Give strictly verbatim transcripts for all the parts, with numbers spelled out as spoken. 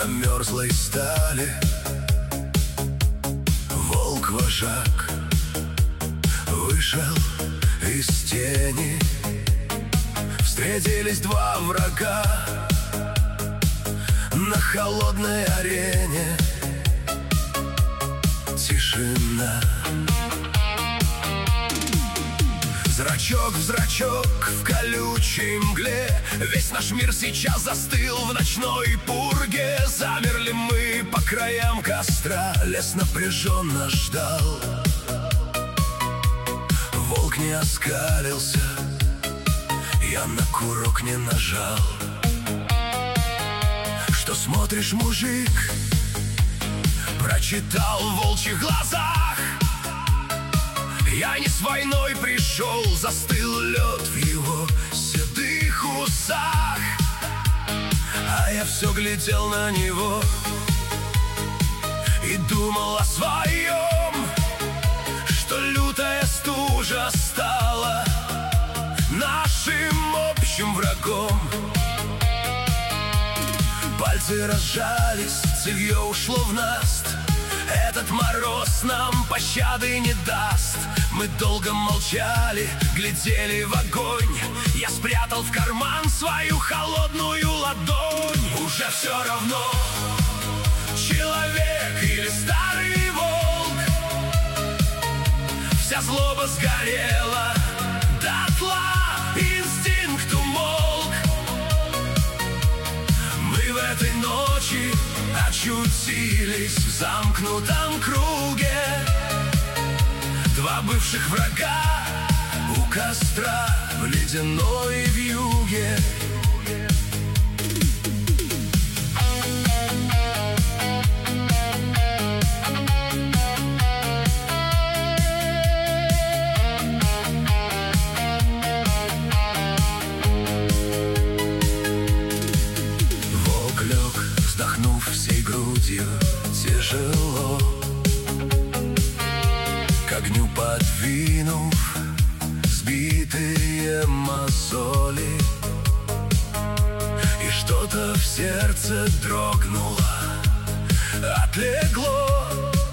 на мерзлой стали. Волк-вожак вышел из тени. Встретились два врага на холодной арене. Тишина. Зрачок в зрачок в колючей мгле. Весь наш мир сейчас застыл в ночной пурге. Замерли мы по краям костра. Лес напряженно ждал. Волк не оскалился, я на курок не нажал. Что смотришь, мужик? Прочитал в волчьих глазах. Я не с войной пришел, застыл лед в его седых усах. А я все глядел на него и думал о своем, что лютая стужа стала нашим общим врагом. Пальцы разжались, цевье ушло в наст. Этот мороз нам пощады не даст. Мы долго молчали, глядели в огонь. Я спрятал в карман свою холодную ладонь. Уже все равно, человек или старый волк. Вся злоба сгорела дотла, инстинкт умолк. Мы в этой ночи очутились в замкнутом круге. Два бывших врага у костра в ледяной вьюге. Волк лег, вздохнув всей грудью, тяжело, к огню подвинув сбитые мозоли. И что-то в сердце дрогнуло, отлегло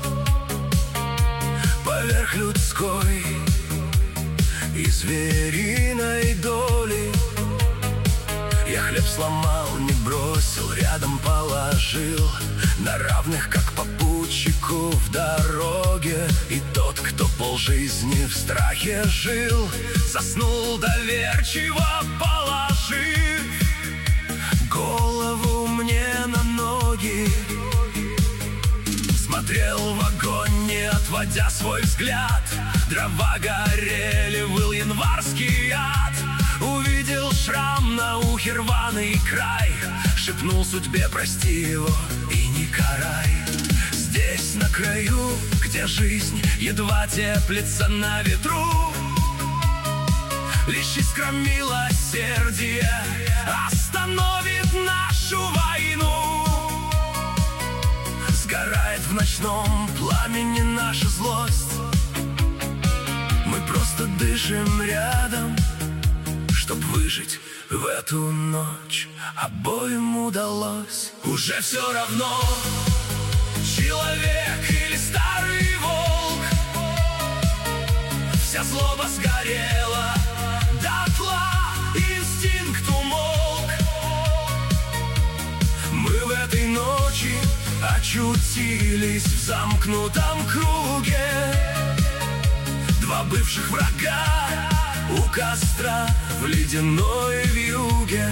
поверх людской и звериной доли. Я хлеб сломал, не бросил, рядом положил, на равных, как попутчику в дороге. И тот, кто полжизни в страхе жил, заснул доверчиво, положив голову мне на ноги. Смотрел в огонь, не отводя свой взгляд. Дрова горели, выл январский ад. Увидел шрам на ухе, рваный край. Шепнул судьбе: прости его и не карай. Здесь, на краю, где жизнь едва теплится на ветру, лишь искра милосердия остановит нашу войну. Сгорает в ночном пламени наша злость. Мы просто дышим рядом, чтоб выжить в эту ночь. Обоим удалось. Уже все равно, человек или старый волк. Вся злоба сгорела дотла, инстинкт умолк. Мы в этой ночи очутились в замкнутом круге. Два бывших врага у костра в ледяной вьюге.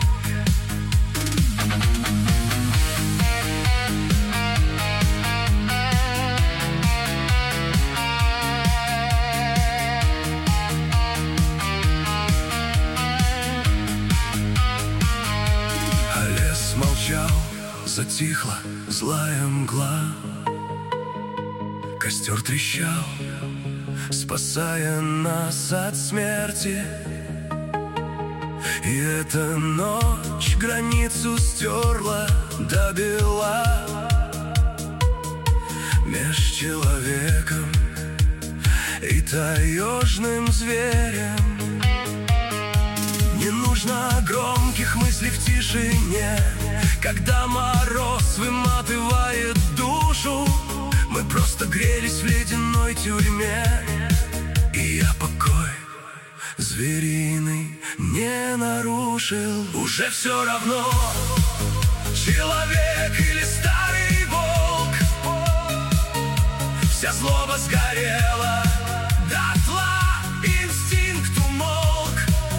А лес молчал, затихла злая мгла. Костер трещал, спасая нас от смерти. И эта ночь границу стерла до бела меж человеком и таежным зверем. Не нужно громких мыслей, мысли в тишине, когда мороз выматывает душу, мы просто грелись в ледяной тюрьме. И я покой звериный не нарушил. Уже все равно, человек или старый волк, вся злоба сгорела дотла, инстинкт умолк.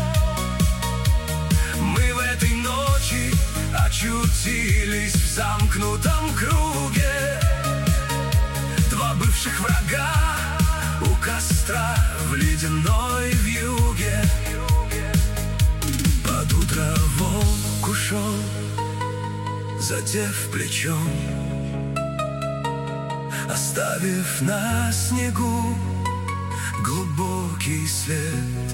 Мы в этой ночи очутились в замкнутом круге, два бывших врага у костра в ледяной вьюге. Под утро волк ушел, задев плечом, оставив на снегу глубокий след.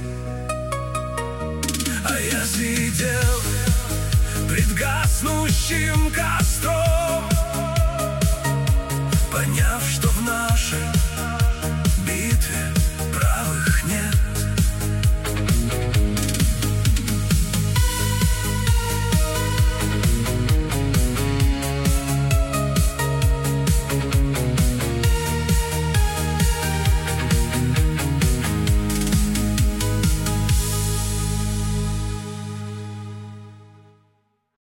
А я сидел пред гаснущим костром,